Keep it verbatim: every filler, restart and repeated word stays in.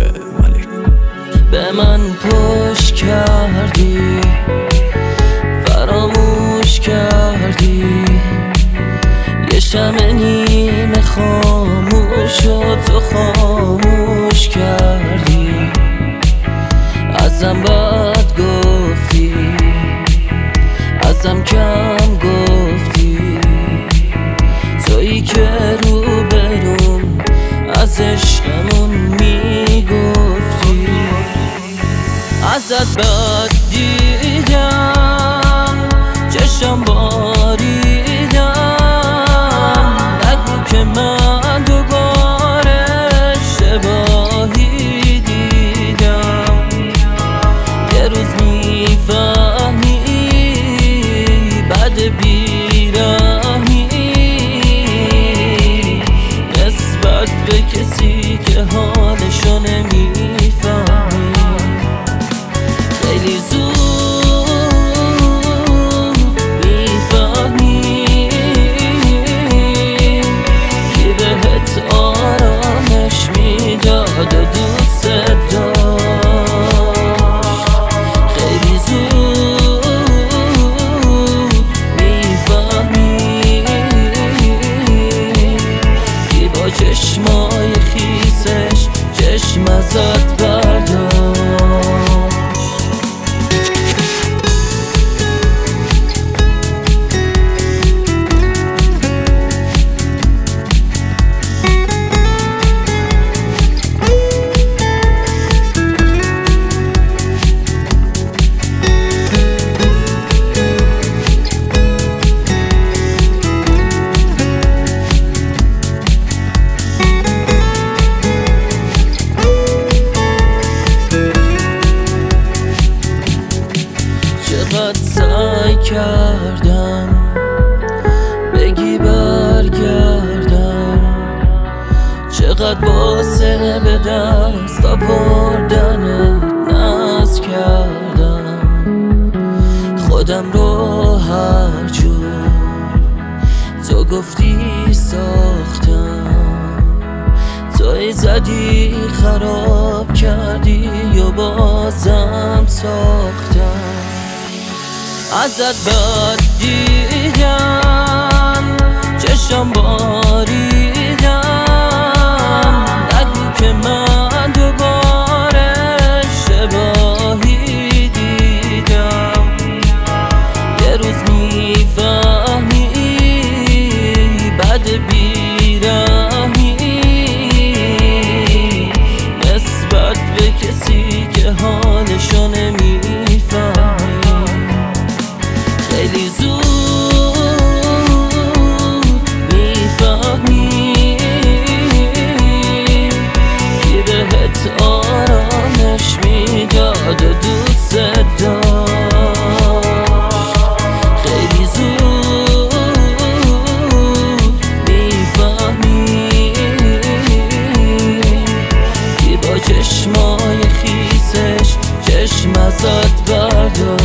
آره ملک. به من پشت کردی، فراموش کردی، یه شمع نیمه خاموش و تو خاموش کردی. ازم بد گفتی، ازم کم گفتی، تویی که رو بروم از عشقمون میگفتی. ازت بد دیدم، چشم باریدم، نگو که من دوباره اشتباهی دیدم. یه روز میفهمی بد بیرحمی نسبت به کسی که حالشو نمیفهمی. خیلی زود میفهمی که بهت آرامش میداد و دوست داشت. خیلی زود میفهمی که با چشمای خیسش چشم ازت برداشت. چقدر سعی کردم بگی برگردم، چقدر واسه به دست آوردنت ناز کردم. خودم رو هر جور تو گفتی ساختم، توی زدی خراب کردی و بازم ساختم. ازت بد دیدم، چشم باریدم، نگو که من دوباره اشتباهی دیدم. یه روز میفهمی بد بیرحمی نسبت به کسی که حالشو نمیفهمی. خیلی زود میفهمی که بهت آرامش میداد و دوست داشت. خیلی زود میفهمی که با چشمای خیسش چشم ازت برداشت.